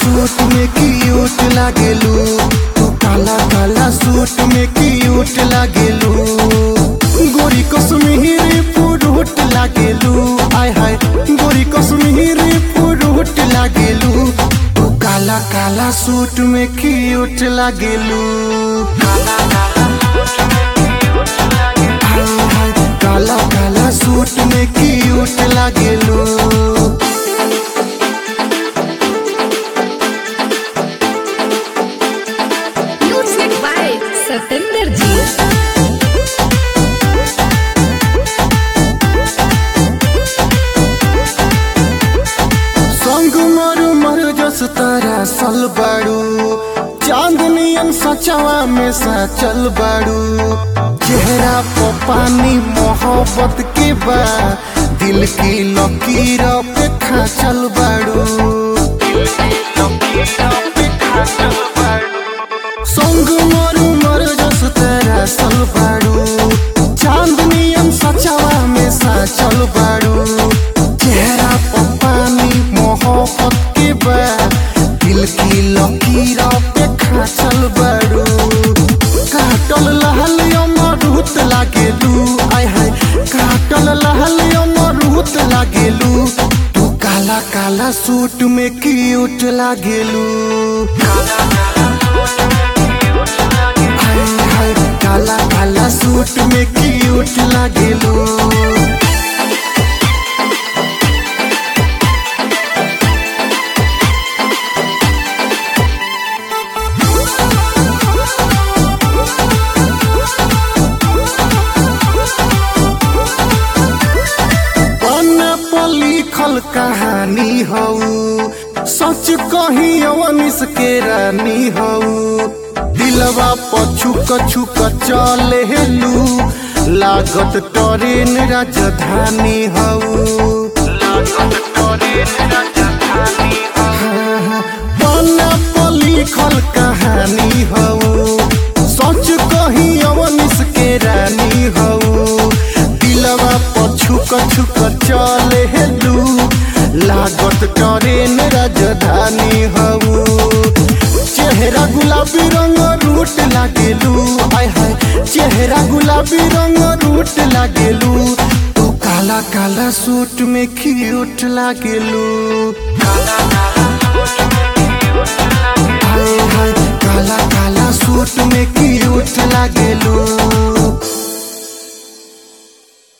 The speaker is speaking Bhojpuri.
सूट में क्यूट लागेलू, तू काला काला सूट में क्यूट लागेलू। गोरी कश्मीरी फ्रूट लागेलू, आय हाय गोरी कश्मीरी फ्रूट लागेलू। तू काला काला सूट में क्यूट लागेलू, काला काला सूट में क्यूट लागेलू। म्यूजिक बाय सतेंद्र जी। संग मरु मरु जस तारा सल बाड़ू, चांदनियन सचवा में सचल बाड़ू। चेहरा पे पानी मोहब्बत के बा, दिल की लकीर पे खाचल बाड़ू। संग मरु मरु जस तारा सल बाड़ू, चांदनियन सचवा में सचल बाड़ू। चेहरा पे पानी मोहब्बत के बा, दिल की लकीर पे खाचल बाड़ू। काटल लहल अमरूद लागेलू, आय हाय काटल लहल अमरूद लागेलू। तू काला काला सूट में क्यूट लागेलू, हाय हाय काला काला सूट में क्यूट लागेलू। लिखल कहानी हऊ, सच कही अवनिस के रानी हऊ। दिलवा पछुक छुक चले हेलू, लागत ट्रेन राजधानी हऊ। पन्ना पर लिखल कहानी हऊ, सच कही अवनिस के रानी हऊ। दिलवा पछुक छुक चले हेलू, लागत ट्रेन राजधानी हऊ। चेहरा गुलाबी रंग रूट लागेलू, आय हाय चेहरा गुलाबी रंग रूट लागेलू। तू काला काला सूट में क्यूट लागेलू,